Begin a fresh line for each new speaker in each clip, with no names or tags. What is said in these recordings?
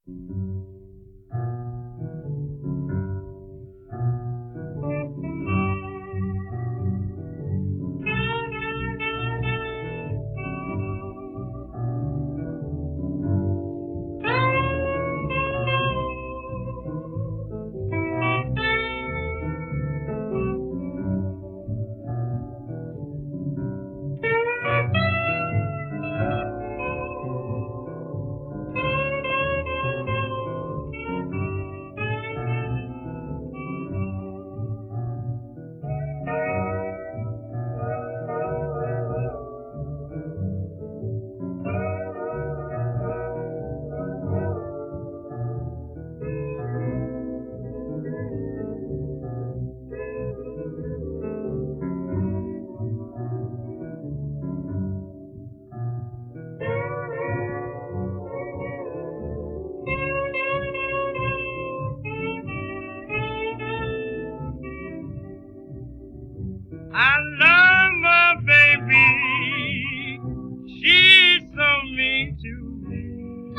I love my baby. She's so mean to me.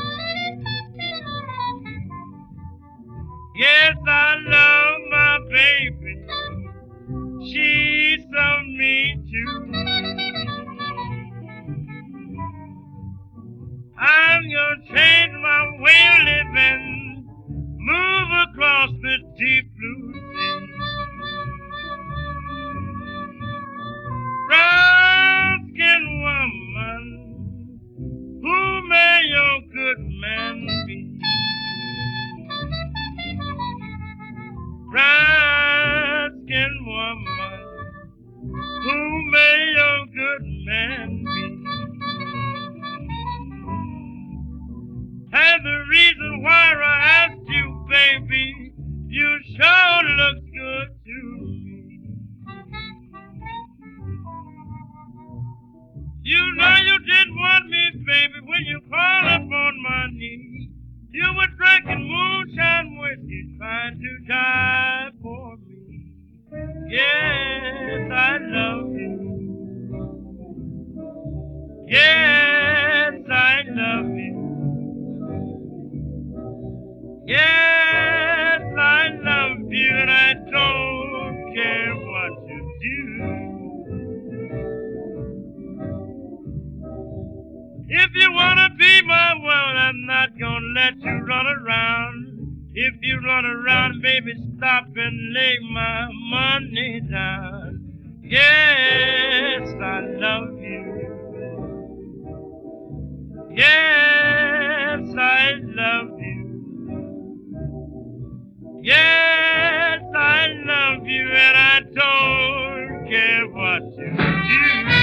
Yes, I love my baby. She's so mean to me. I'm gonna change my way of living, move across the deep blue sea. Brown-skinned woman, who may your good man be? Brown-skinned woman, who may your good man be? And the reason why I asked you, baby, you sure look good to me. You know you didn't want me, baby, when you called up on my knee. You were drinking moonshine whiskey, trying to die for me. Yes, I love you. Yes, I love you. Yes, I love you, and I don't care what you do. If you wanna be my world, I'm not gonna let you run around. If you run around, baby, stop and lay my money down. Yes, I love you. Yes, I love you. Yes, I love you, and I don't care what you do.